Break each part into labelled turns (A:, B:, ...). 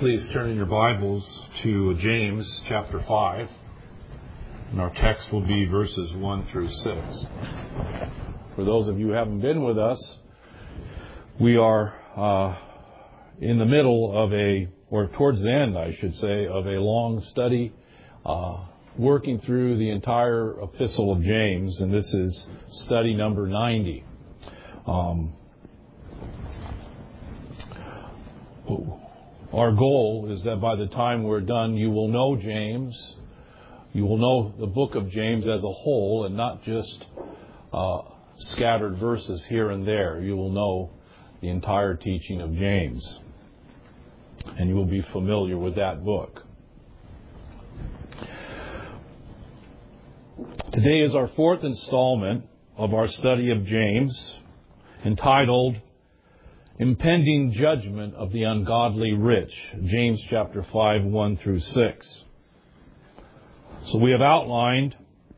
A: Please turn in your Bibles to James chapter 5. And our text will be verses 1 through 6. For those of you who haven't been with us, we are in the middle of or towards the end, I should say, of a long study working through the entire epistle of James. And this is study number 90. Our goal is that by the time we're done, you will know James. You will know the book of James as a whole and not just scattered verses here and there. You will know the entire teaching of James. And you will be familiar with that book. Today is our fourth installment of our study of James, entitled Impending Judgment of the Ungodly Rich, James chapter 5, 1 through 6. So we have outlined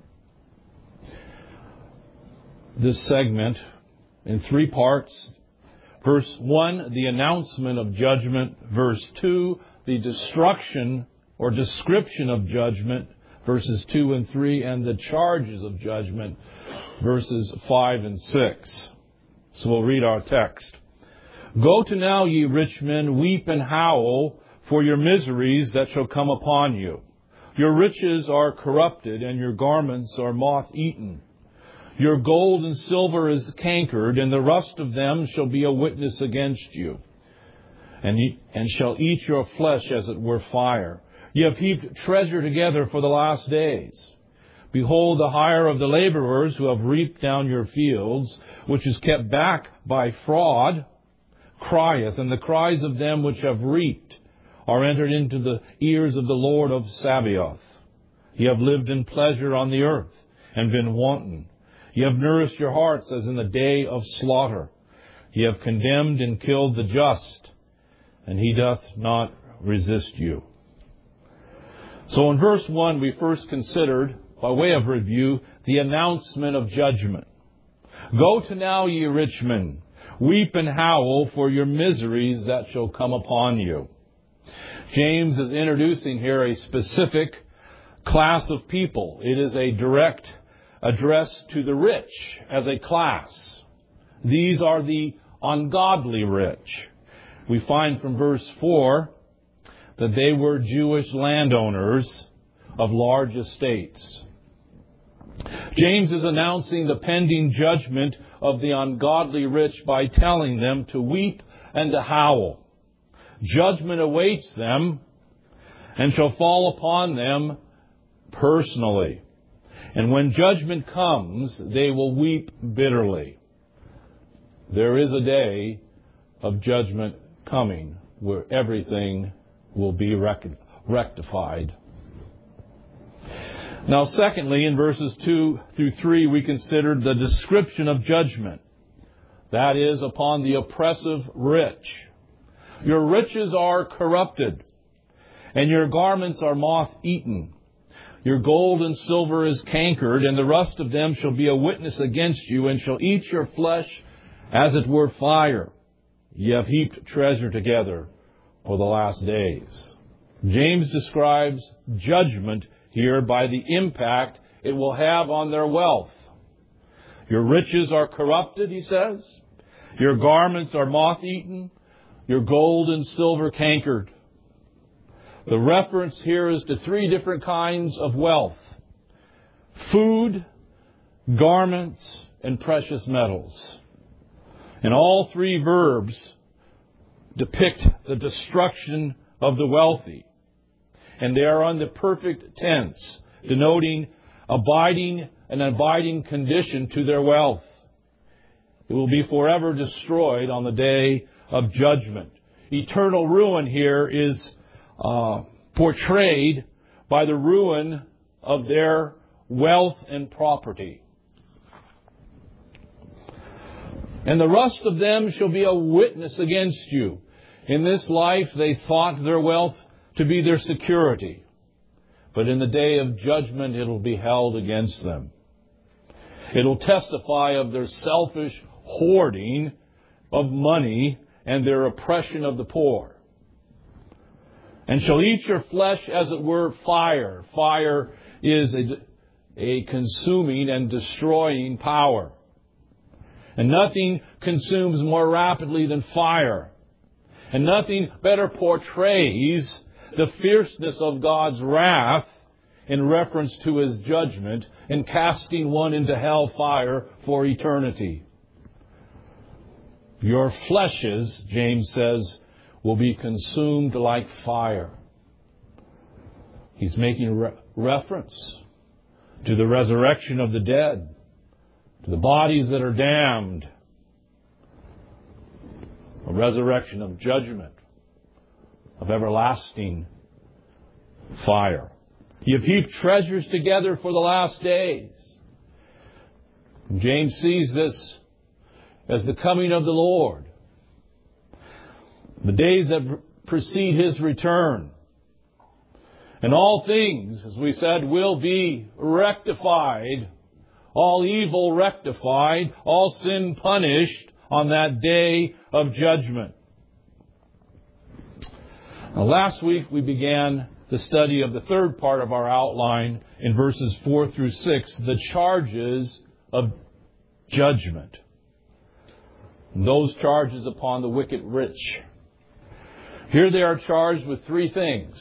A: this segment in three parts. Verse 1, the announcement of judgment. Verse 2, the destruction or description of judgment. Verses 2 and 3, and the charges of judgment. Verses 5 and 6. So we'll read our text. Go to now, ye rich men, weep and howl for your miseries that shall come upon you. Your riches are corrupted, and your garments are moth-eaten. Your gold and silver is cankered, and the rust of them shall be a witness against you, and shall eat your flesh as it were fire. Ye have heaped treasure together for the last days. Behold, the hire of the laborers who have reaped down your fields, which is kept back by fraud, crieth, and the cries of them which have reaped are entered into the ears of the Lord of Sabaoth. Ye have lived in pleasure on the earth, and been wanton. Ye have nourished your hearts as in the day of slaughter. Ye have condemned and killed the just, and he doth not resist you. So in verse 1, we first considered, by way of review, the announcement of judgment. Go to now, ye rich men, weep and howl for your miseries that shall come upon you. James is introducing here a specific class of people. It is a direct address to the rich as a class. These are the ungodly rich. We find from verse 4 that they were Jewish landowners of large estates. James is announcing the pending judgment of the ungodly rich by telling them to weep and to howl. Judgment awaits them and shall fall upon them personally. And when judgment comes, they will weep bitterly. There is a day of judgment coming where everything will be rectified. Now, secondly, in verses 2 through 3, we considered the description of judgment. That is, upon the oppressive rich. Your riches are corrupted, and your garments are moth-eaten. Your gold and silver is cankered, and the rust of them shall be a witness against you, and shall eat your flesh as it were fire. Ye have heaped treasure together for the last days. James describes judgment here by the impact it will have on their wealth. Your riches are corrupted, he says. Your garments are moth-eaten. Your gold and silver cankered. The reference here is to three different kinds of wealth: food, garments, and precious metals. And all three verbs depict the destruction of the wealthy. And they are on the perfect tense, denoting an abiding condition to their wealth. It will be forever destroyed on the day of judgment. Eternal ruin here is portrayed by the ruin of their wealth and property. And the rust of them shall be a witness against you. In this life they thought their wealth to be their security. But in the day of judgment it will be held against them. It will testify of their selfish hoarding of money and their oppression of the poor. and shall eat your flesh as it were fire. Fire is a consuming and destroying power. And nothing consumes more rapidly than fire. And nothing better portrays the fierceness of God's wrath in reference to His judgment in casting one into hell fire for eternity. Your fleshes, James says, will be consumed like fire. He's making reference to the resurrection of the dead, to the bodies that are damned, a resurrection of judgment, of everlasting fire. You've heaped treasures together for the last days. And James sees this as the coming of the Lord, the days that precede His return. And all things, as we said, will be rectified, all evil rectified, all sin punished on that day of judgment. Now, last week we began the study of the third part of our outline in verses 4 through 6, the charges of judgment. And those charges upon the wicked rich. Here they are charged with three things.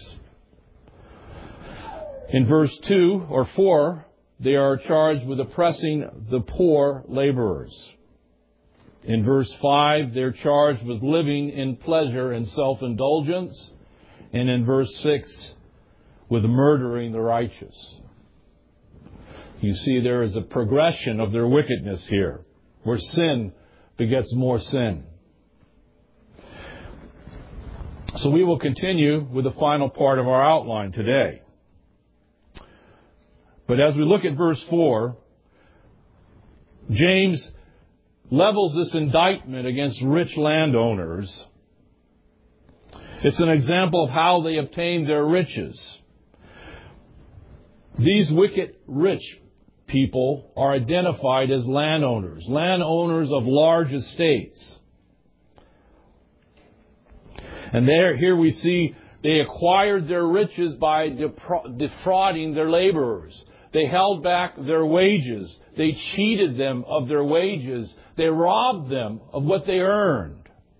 A: In verse 2 or 4, they are charged with oppressing the poor laborers. In verse 5, they're charged with living in pleasure and self-indulgence. And in verse 6, with murdering the righteous. You see, there is a progression of their wickedness here, where sin begets more sin. So we will continue with the final part of our outline today. But as we look at verse 4, James levels this indictment against rich landowners. It's an example of how they obtained their riches. These wicked rich people are identified as landowners of large estates. And here we see they acquired their riches by defrauding their laborers. They held back their wages. They cheated them of their wages. They robbed them of what they earned.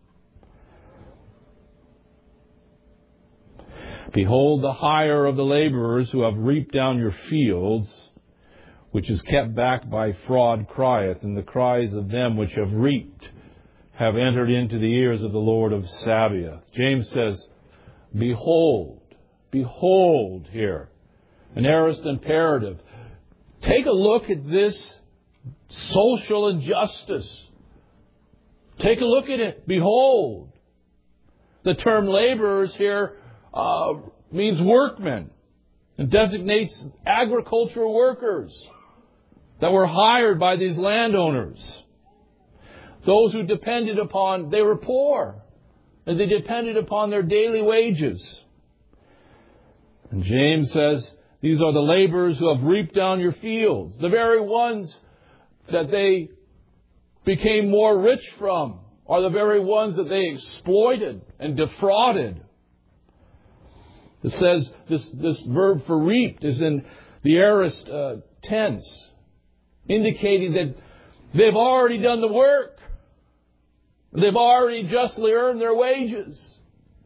A: Behold, the hire of the laborers who have reaped down your fields, which is kept back by fraud, crieth, and the cries of them which have reaped have entered into the ears of the Lord of Sabaoth. James says, behold, behold here. An aorist imperative. Take a look at this social injustice. Take a look at it. Behold. The term laborers here means workmen and designates agricultural workers that were hired by these landowners. Those who depended upon, they were poor, and they depended upon their daily wages. And James says, these are the laborers who have reaped down your fields, the very ones that they became more rich from are the very ones that they exploited and defrauded. It says this verb for reaped is in the aorist tense, indicating that they've already done the work. They've already justly earned their wages.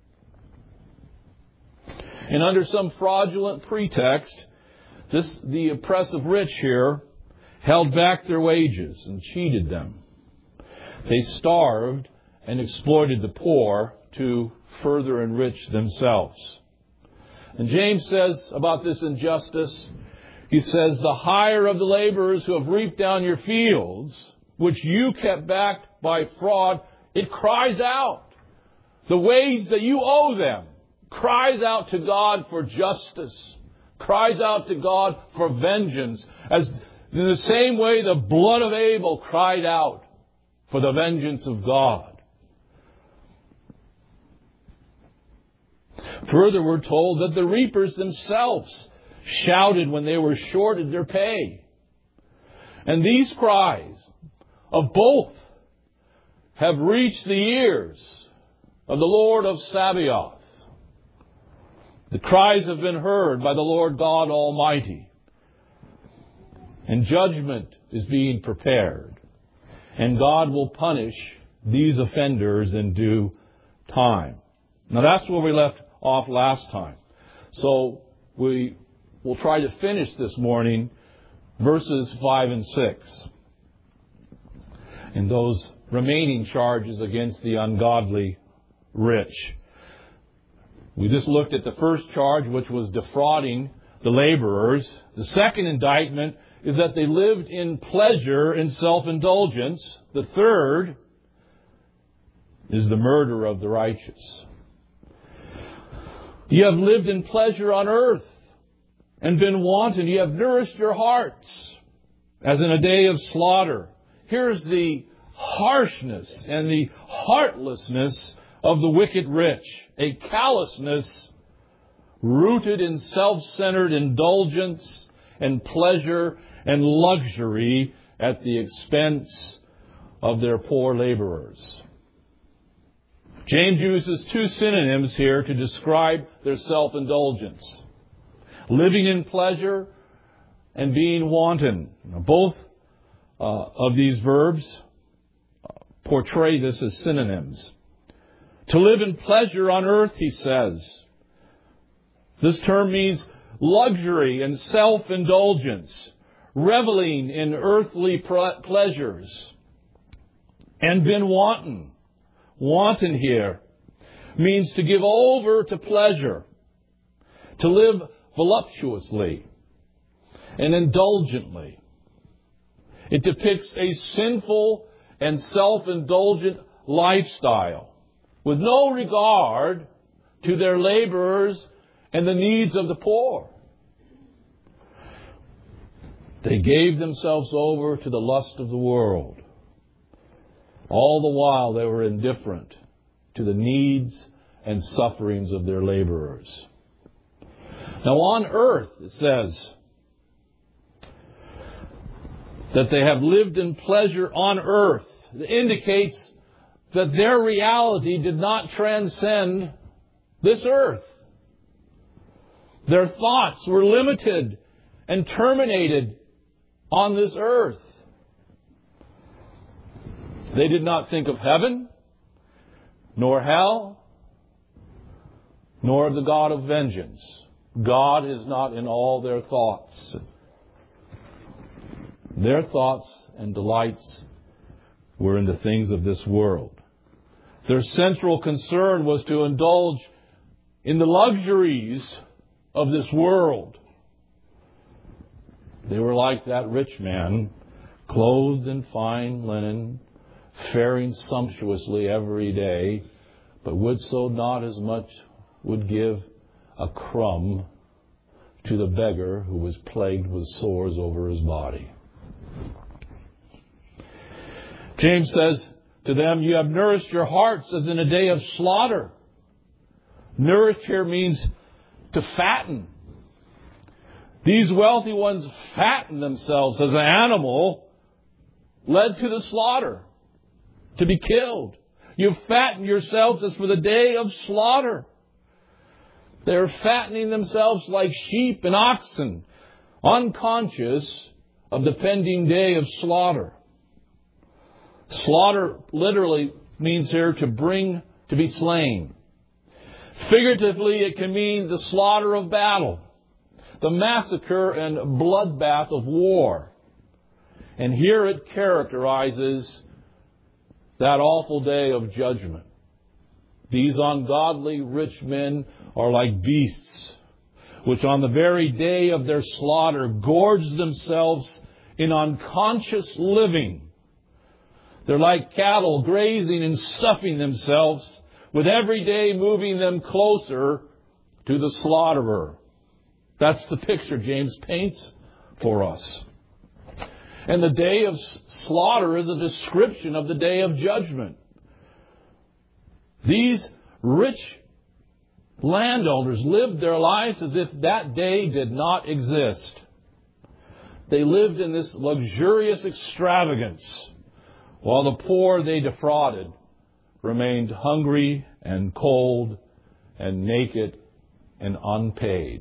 A: And under some fraudulent pretext, the oppressive rich here held back their wages and cheated them. They starved and exploited the poor to further enrich themselves. And James says about this injustice, he says, the hire of the laborers who have reaped down your fields, which you kept back by fraud, it cries out. The wage that you owe them cries out to God for justice, cries out to God for vengeance, as in the same way the blood of Abel cried out for the vengeance of God. Further, we're told that the reapers themselves shouted when they were shorted their pay. And these cries of both have reached the ears of the Lord of Sabaoth. The cries have been heard by the Lord God Almighty. And judgment is being prepared. And God will punish these offenders in due time. Now that's where we left off last time. So we will try to finish this morning verses 5 and 6. And those remaining charges against the ungodly rich. We just looked at the first charge, which was defrauding the laborers. The second indictment is that they lived in pleasure and self-indulgence. The third is the murder of the righteous. You have lived in pleasure on earth and been wanton. You have nourished your hearts as in a day of slaughter. Here's the harshness and the heartlessness of the wicked rich. A callousness rooted in self-centered indulgence and pleasure and luxury at the expense of their poor laborers. James uses two synonyms here to describe their self-indulgence. Living in pleasure and being wanton. Both of these verbs portray this as synonyms. To live in pleasure on earth, he says. This term means luxury and self-indulgence, reveling in earthly pleasures, and been wanton. Wanton here means to give over to pleasure, to live voluptuously and indulgently. It depicts a sinful and self-indulgent lifestyle with no regard to their laborers and the needs of the poor. They gave themselves over to the lust of the world. All the while they were indifferent to the needs and sufferings of their laborers. Now on earth, it says that they have lived in pleasure on earth. It indicates that their reality did not transcend this earth. Their thoughts were limited and terminated on this earth. They did not think of heaven, nor hell, nor of the God of vengeance. God is not in all their thoughts. Their thoughts and delights were in the things of this world. Their central concern was to indulge in the luxuries of this world. They were like that rich man, clothed in fine linen, faring sumptuously every day, but would so not as much would give a crumb to the beggar who was plagued with sores over his body. James says to them, you have nourished your hearts as in a day of slaughter. Nourished here means to fatten. These wealthy ones fatten themselves as an animal led to the slaughter, to be killed. You fatten yourselves as for the day of slaughter. They're fattening themselves like sheep and oxen, unconscious of the pending day of slaughter. Slaughter literally means here to be slain. Figuratively, it can mean the slaughter of battle, the massacre and bloodbath of war. And here it characterizes that awful day of judgment. These ungodly rich men are like beasts, which on the very day of their slaughter gorge themselves in unconscious living. They're like cattle grazing and stuffing themselves, with every day moving them closer to the slaughterer. That's the picture James paints for us. And the day of slaughter is a description of the day of judgment. These rich landowners lived their lives as if that day did not exist. They lived in this luxurious extravagance, while the poor they defrauded remained hungry and cold and naked and unpaid.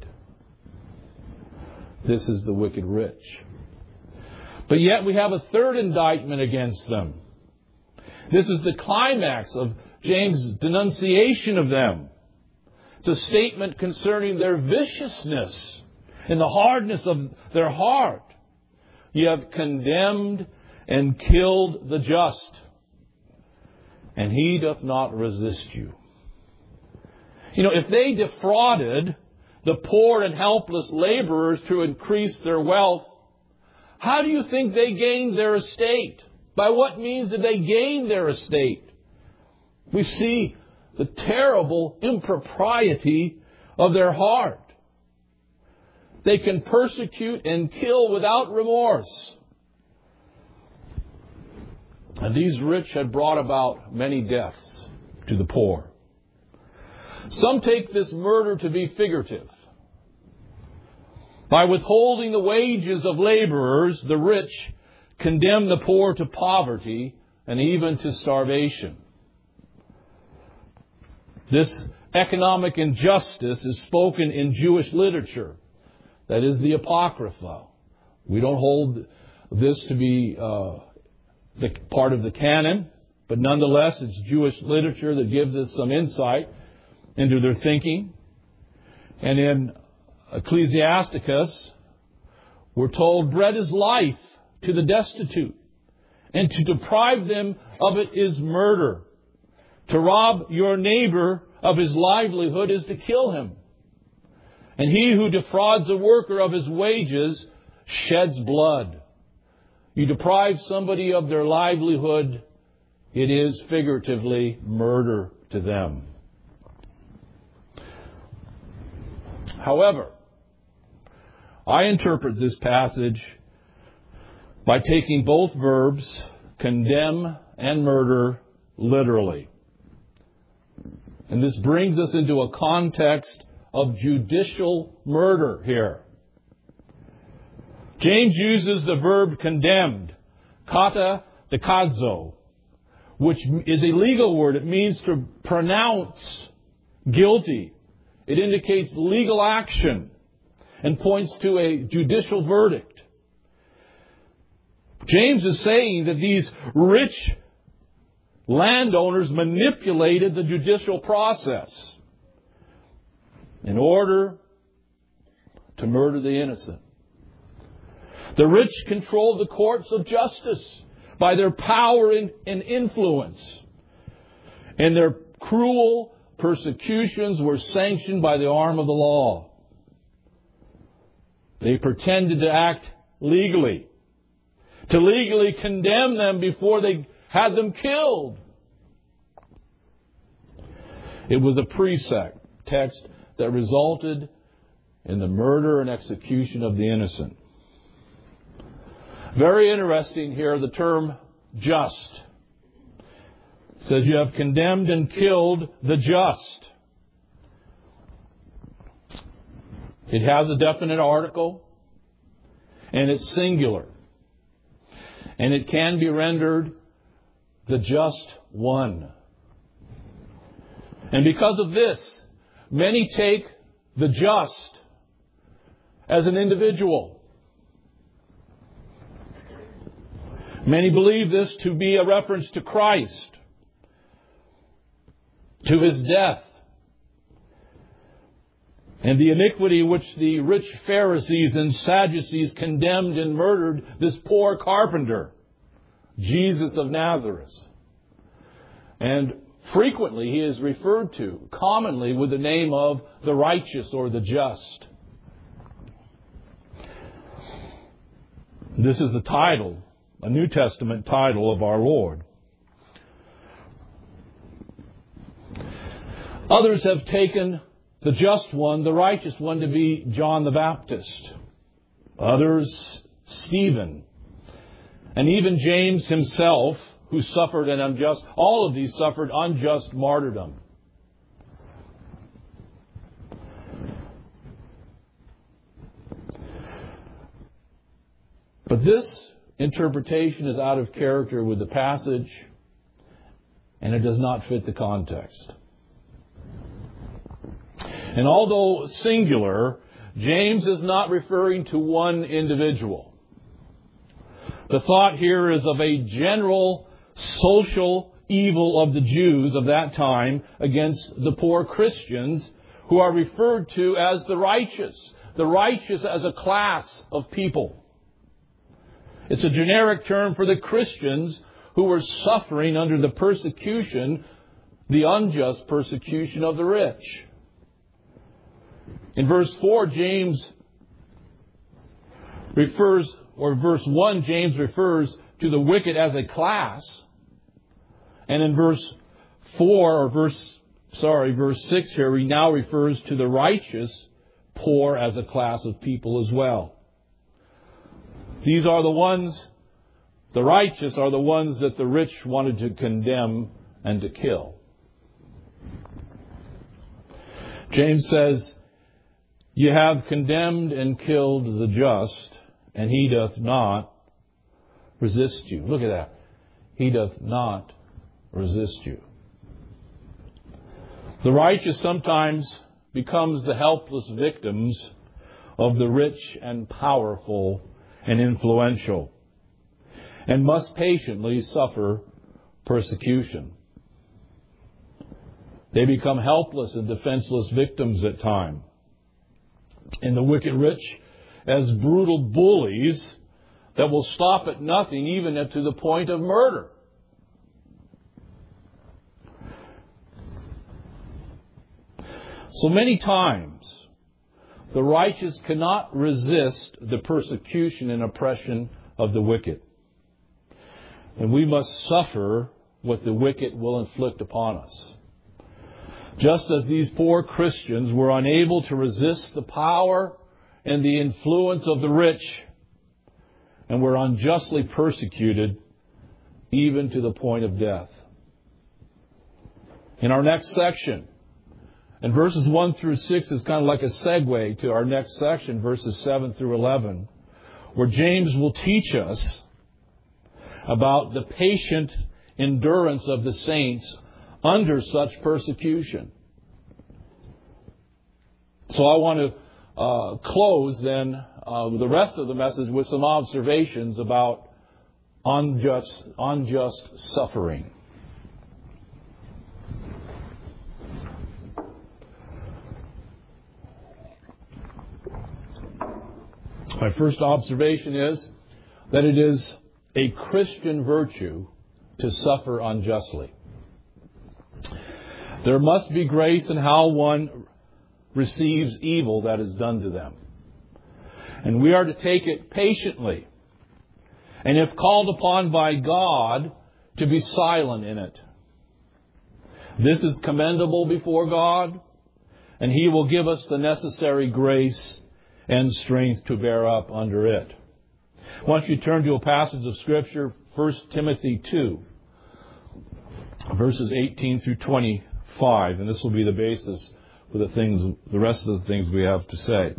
A: This is the wicked rich. But yet we have a third indictment against them. This is the climax of James' denunciation of them. It's a statement concerning their viciousness and the hardness of their heart. You have condemned and killed the just, and he doth not resist you. You know, if they defrauded the poor and helpless laborers to increase their wealth, how do you think they gained their estate? By what means did they gain their estate? We see the terrible impropriety of their heart. They can persecute and kill without remorse. And these rich had brought about many deaths to the poor. Some take this murder to be figurative. By withholding the wages of laborers, the rich condemn the poor to poverty and even to starvation. This economic injustice is spoken in Jewish literature. That is the Apocrypha. We don't hold this to be the part of the canon, but nonetheless it's Jewish literature that gives us some insight into their thinking. And in Ecclesiasticus, we're told bread is life to the destitute, and to deprive them of it is murder. To rob your neighbor of his livelihood is to kill him. And he who defrauds a worker of his wages sheds blood. You deprive somebody of their livelihood, it is figuratively murder to them. However, I interpret this passage by taking both verbs, condemn and murder, literally. And this brings us into a context of judicial murder here. James uses the verb condemned, kata dikazo, which is a legal word. It means to pronounce guilty. It indicates legal action and points to a judicial verdict. James is saying that these rich landowners manipulated the judicial process in order to murder the innocent. The rich controlled the courts of justice by their power and influence. And their cruel persecutions were sanctioned by the arm of the law. They pretended to act legally, to legally condemn them before they had them killed. It was a pretext that resulted in the murder and execution of the innocent. Very interesting here, the term just. It says you have condemned and killed the just. It has a definite article, and it's singular. And it can be rendered the just one. And because of this, many take the just as an individual. Many believe this to be a reference to Christ, to His death, and the iniquity which the rich Pharisees and Sadducees condemned and murdered this poor carpenter, Jesus of Nazareth. And frequently he is referred to, commonly with the name of the righteous or the just. This is a title, a New Testament title of our Lord. Others have taken the just one, the righteous one, to be John the Baptist. Others, Stephen. And even James himself, who suffered an unjust, all of these suffered unjust martyrdom. But this interpretation is out of character with the passage, and it does not fit the context. And although singular, James is not referring to one individual. The thought here is of a general social evil of the Jews of that time against the poor Christians, who are referred to as the righteous as a class of people. It's a generic term for the Christians who were suffering under the persecution, the unjust persecution of the rich. In verse 4, verse 1, James refers to the wicked as a class. And in verse 6 here, he now refers to the righteous poor as a class of people as well. These are the righteous are the ones that the rich wanted to condemn and to kill. James says, "You have condemned and killed the just, and he doth not resist you." Look at that. He doth not resist you. The righteous sometimes becomes the helpless victims of the rich and powerful and influential, and must patiently suffer persecution. They become helpless and defenseless victims at times. And the wicked rich as brutal bullies that will stop at nothing, even to the point of murder. So many times, the righteous cannot resist the persecution and oppression of the wicked. And we must suffer what the wicked will inflict upon us. Just as these poor Christians were unable to resist the power and the influence of the rich, and were unjustly persecuted even to the point of death. In our next section, and verses 1 through 6 is kind of like a segue to our next section, verses 7 through 11, where James will teach us about the patient endurance of the saints under such persecution. So I want to close then the rest of the message with some observations about unjust suffering. My first observation is that it is a Christian virtue to suffer unjustly. There must be grace in how one receives evil that is done to them. And we are to take it patiently. And if called upon by God, to be silent in it. This is commendable before God, and He will give us the necessary grace and strength to bear up under it. Once you turn to a passage of Scripture, 1 Timothy 2, verses 18 through 25, and this will be the basis for the rest of the things we have to say.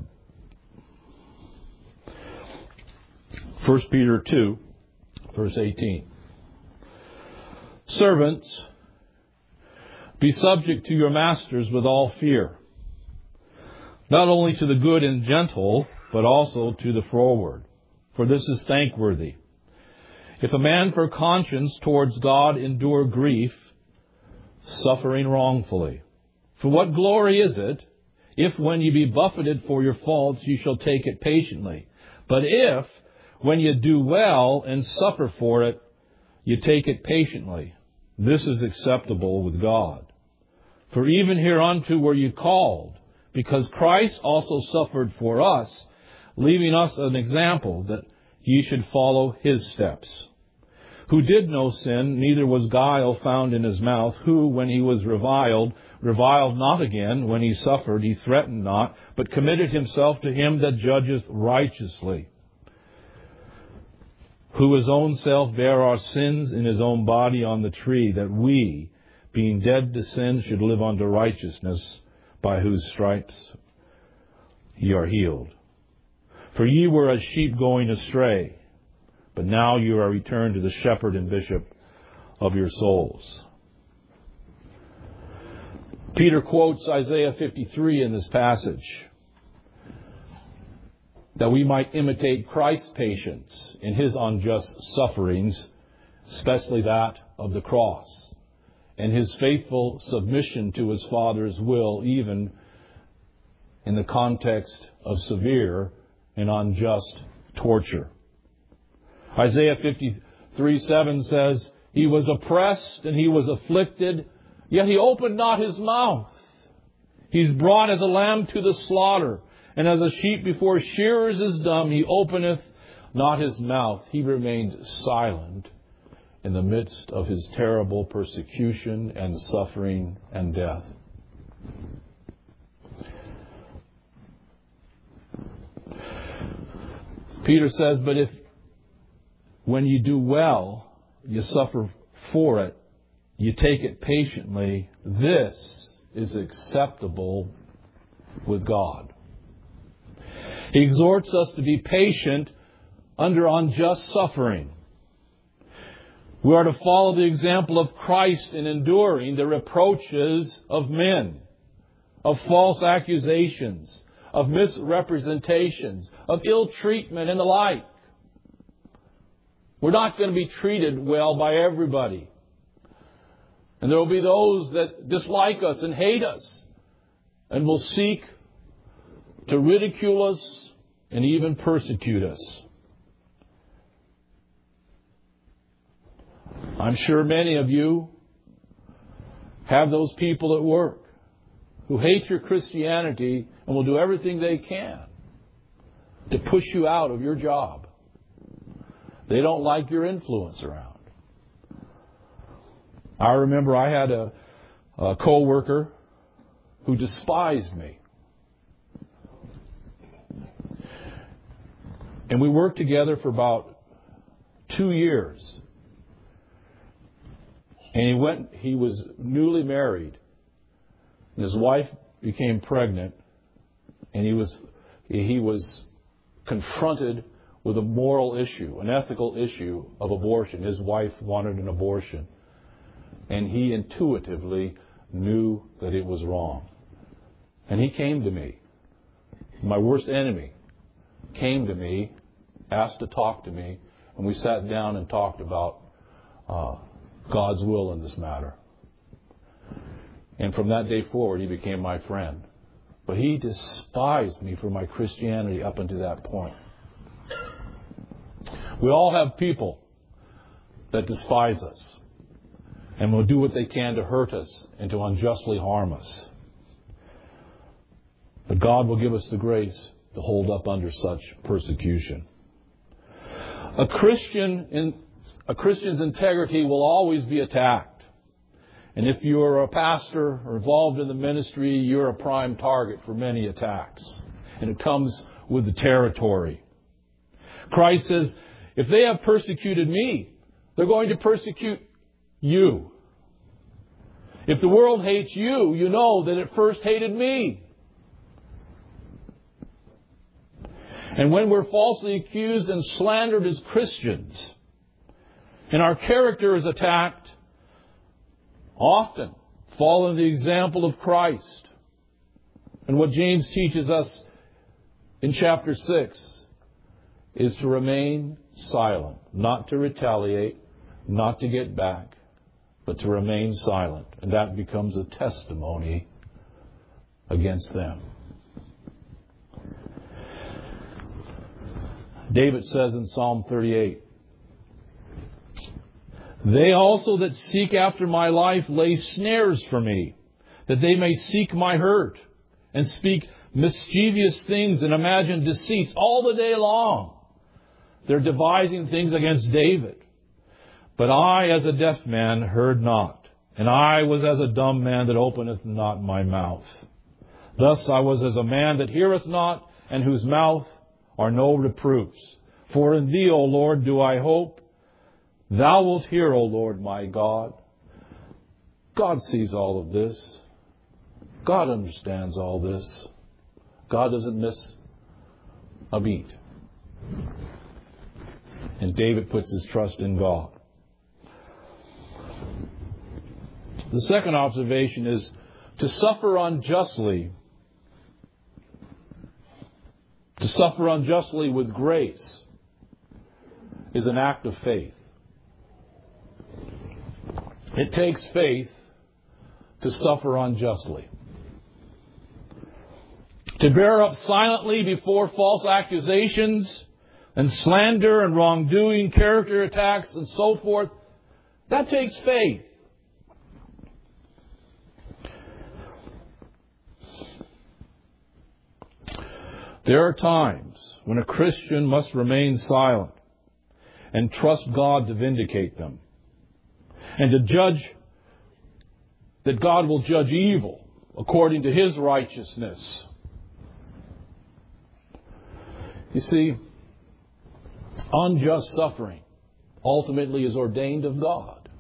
A: 1 Peter 2, verse 18. Servants, be subject to your masters with all fear, not only to the good and gentle, but also to the froward. For this is thankworthy. If a man for conscience towards God endure grief, suffering wrongfully. For what glory is it, if when ye be buffeted for your faults, ye shall take it patiently? But if, when ye do well and suffer for it, ye take it patiently, this is acceptable with God. For even hereunto were ye called, because Christ also suffered for us, leaving us an example that ye should follow His steps. Who did no sin, neither was guile found in His mouth, who, when He was reviled not again. When He suffered, He threatened not, but committed Himself to Him that judgeth righteously. Who His own self bare our sins in His own body on the tree, that we, being dead to sin, should live unto righteousness, by whose stripes ye are healed. For ye were as sheep going astray, but now you are returned to the shepherd and bishop of your souls. Peter quotes Isaiah 53 in this passage, that we might imitate Christ's patience in His unjust sufferings, especially that of the cross, and His faithful submission to His Father's will, even in the context of severe and unjust torture. Isaiah 53:7 says, He was oppressed and He was afflicted, yet He opened not His mouth. He's brought as a lamb to the slaughter, and as a sheep before shearers is dumb, He openeth not His mouth. He remained silent in the midst of His terrible persecution and suffering and death. Peter says, but if when you do well, you suffer for it, you take it patiently, this is acceptable with God. He exhorts us to be patient under unjust suffering. We are to follow the example of Christ in enduring the reproaches of men, of false accusations, of misrepresentations, of ill treatment and the like. We're not going to be treated well by everybody. And there will be those that dislike us and hate us and will seek to ridicule us and even persecute us. I'm sure many of you have those people at work who hate your Christianity and will do everything they can to push you out of your job. They don't like your influence around. I remember I had a co-worker who despised me. And we worked together for about 2 years. And he was newly married. And his wife became pregnant. And he was confronted with a moral issue, an ethical issue of abortion. His wife wanted an abortion. And he intuitively knew that it was wrong. And he came to me. My worst enemy came to me, asked to talk to me, and we sat down and talked about God's will in this matter. And from that day forward, he became my friend. But he despised me for my Christianity up until that point. We all have people that despise us and will do what they can to hurt us and to unjustly harm us. But God will give us the grace to hold up under such persecution. A Christian's integrity will always be attacked. And if you're a pastor or involved in the ministry, you're a prime target for many attacks. And it comes with the territory. Christ says, if they have persecuted me, they're going to persecute you. If the world hates you, you know that it first hated me. And when we're falsely accused and slandered as Christians, and our character is attacked, often follow the example of Christ. And what James teaches us in chapter 6 is to remain silent, not to retaliate, not to get back, but to remain silent. And that becomes a testimony against them. David says in Psalm 38, they also that seek after my life lay snares for me, that they may seek my hurt, and speak mischievous things and imagine deceits all the day long. They're devising things against David. But I, as a deaf man, heard not, and I was as a dumb man that openeth not my mouth. Thus I was as a man that heareth not, and whose mouth are no reproofs. For in Thee, O Lord, do I hope. Thou wilt hear, O Lord my God. God sees all of this. God understands all this. God doesn't miss a beat. And David puts his trust in God. The second observation is To suffer unjustly with grace is an act of faith. It takes faith to suffer unjustly. To bear up silently before false accusations and slander and wrongdoing, character attacks and so forth, that takes faith. There are times when a Christian must remain silent and trust God to vindicate them, and to judge that God will judge evil according to His righteousness. You see, unjust suffering ultimately is ordained of God.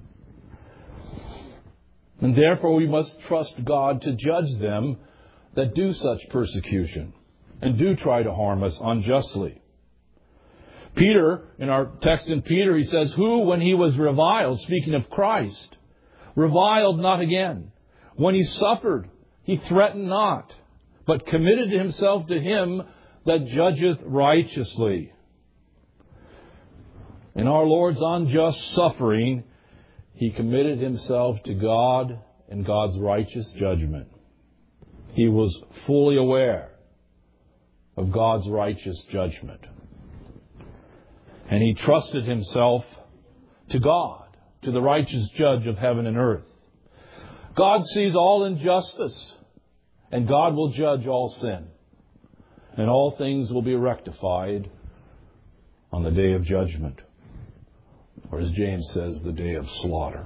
A: And therefore we must trust God to judge them that do such persecution and do try to harm us unjustly. Peter, in our text in Peter, he says, who, when he was reviled, speaking of Christ, reviled not again. When he suffered, he threatened not, but committed himself to Him that judgeth righteously. In our Lord's unjust suffering, He committed Himself to God and God's righteous judgment. He was fully aware of God's righteous judgment. And He trusted Himself to God, to the righteous judge of heaven and earth. God sees all injustice, and God will judge all sin. And all things will be rectified on the day of judgment. Or as James says, the day of slaughter.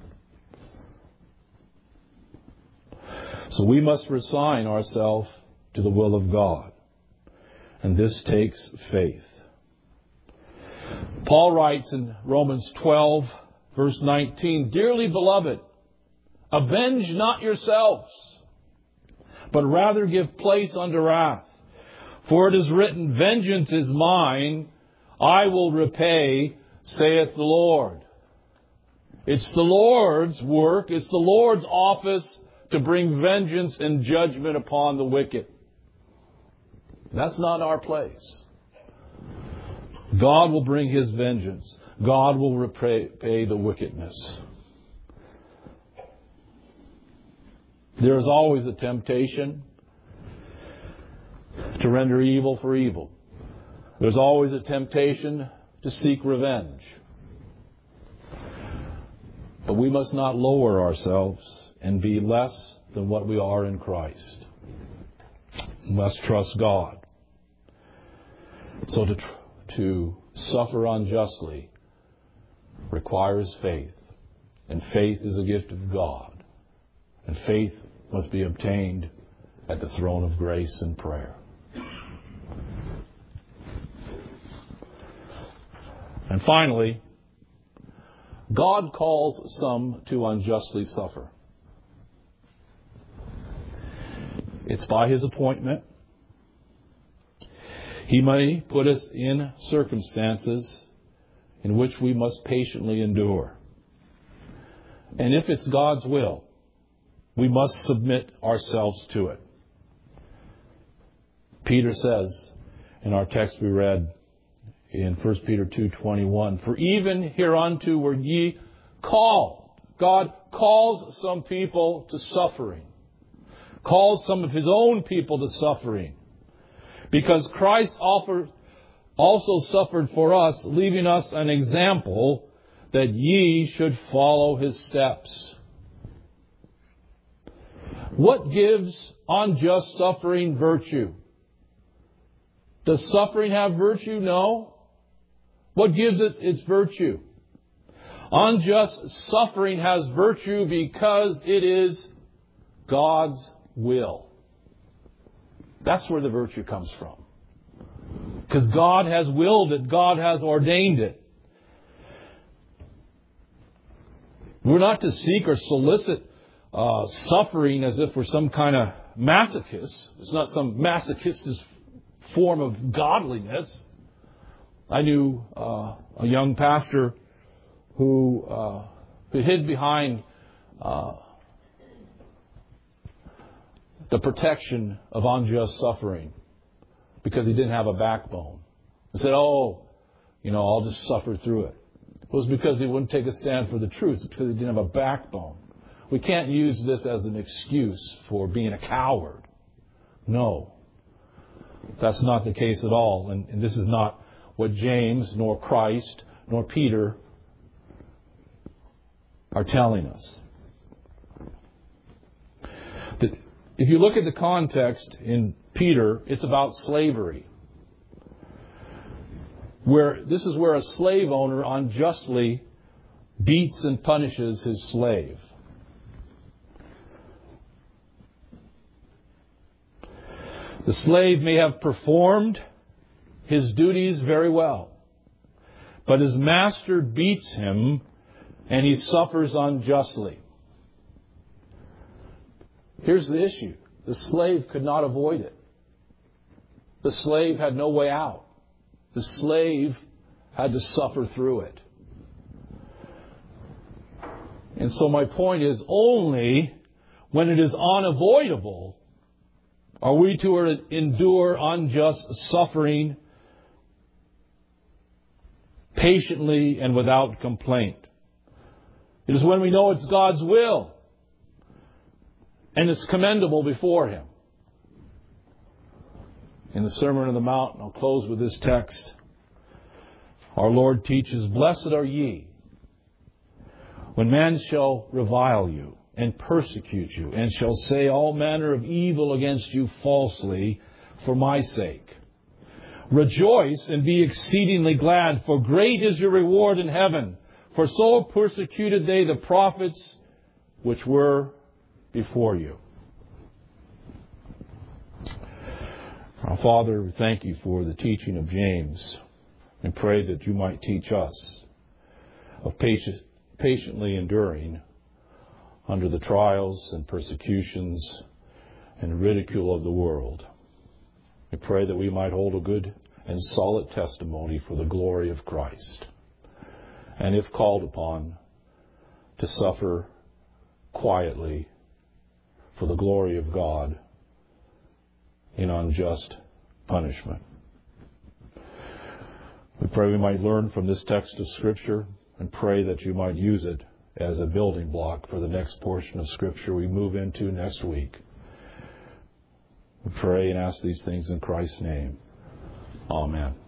A: So we must resign ourselves to the will of God. And this takes faith. Paul writes in Romans 12, verse 19, Dearly beloved, avenge not yourselves, but rather give place unto wrath. For it is written, Vengeance is mine, I will repay, saith the Lord. It's the Lord's work, it's the Lord's office to bring vengeance and judgment upon the wicked. That's not our place. God will bring His vengeance. God will repay the wickedness. There is always a temptation to render evil for evil. There's always a temptation to seek revenge. But we must not lower ourselves and be less than what we are in Christ. We must trust God. So to suffer unjustly requires faith. And faith is a gift of God. And faith must be obtained at the throne of grace and prayer. And finally, God calls some to unjustly suffer. It's by His appointment. He may put us in circumstances in which we must patiently endure. And if it's God's will, we must submit ourselves to it. Peter says in our text we read in 1 Peter 2:21, For even hereunto were ye called. God calls some people to suffering. Calls some of His own people to suffering. Because Christ also suffered for us, leaving us an example that ye should follow His steps. What gives unjust suffering virtue? Does suffering have virtue? No. What gives it its virtue? Unjust suffering has virtue because it is God's will. That's where the virtue comes from. Because God has willed it. God has ordained it. We're not to seek or solicit suffering as if we're some kind of masochist. It's not some masochistic form of godliness. I knew a young pastor who hid behind the protection of unjust suffering because he didn't have a backbone. He said, I'll just suffer through it. It was because he wouldn't take a stand for the truth. It's because he didn't have a backbone. We can't use this as an excuse for being a coward. No. That's not the case at all. And this is not what James, nor Christ, nor Peter are telling us. If you look at the context in Peter, it's about slavery. This is where a slave owner unjustly beats and punishes his slave. The slave may have performed his duties very well, but his master beats him and he suffers unjustly. Here's the issue. The slave could not avoid it. The slave had no way out. The slave had to suffer through it. And so my point is, only when it is unavoidable are we to endure unjust suffering patiently and without complaint. It is when we know it's God's will and it's commendable before Him. In the Sermon on the Mount, I'll close with this text. Our Lord teaches, "Blessed are ye, when men shall revile you and persecute you, and shall say all manner of evil against you falsely for my sake. Rejoice and be exceedingly glad, for great is your reward in heaven. For so persecuted they the prophets which were before you." Our Father, we thank you for the teaching of James, and pray that you might teach us of patiently enduring under the trials and persecutions and ridicule of the world. We pray that we might hold a good and solid testimony for the glory of Christ, and if called upon, to suffer quietly for the glory of God in unjust punishment. We pray we might learn from this text of Scripture, and pray that you might use it as a building block for the next portion of Scripture we move into next week. We pray and ask these things in Christ's name. Amen.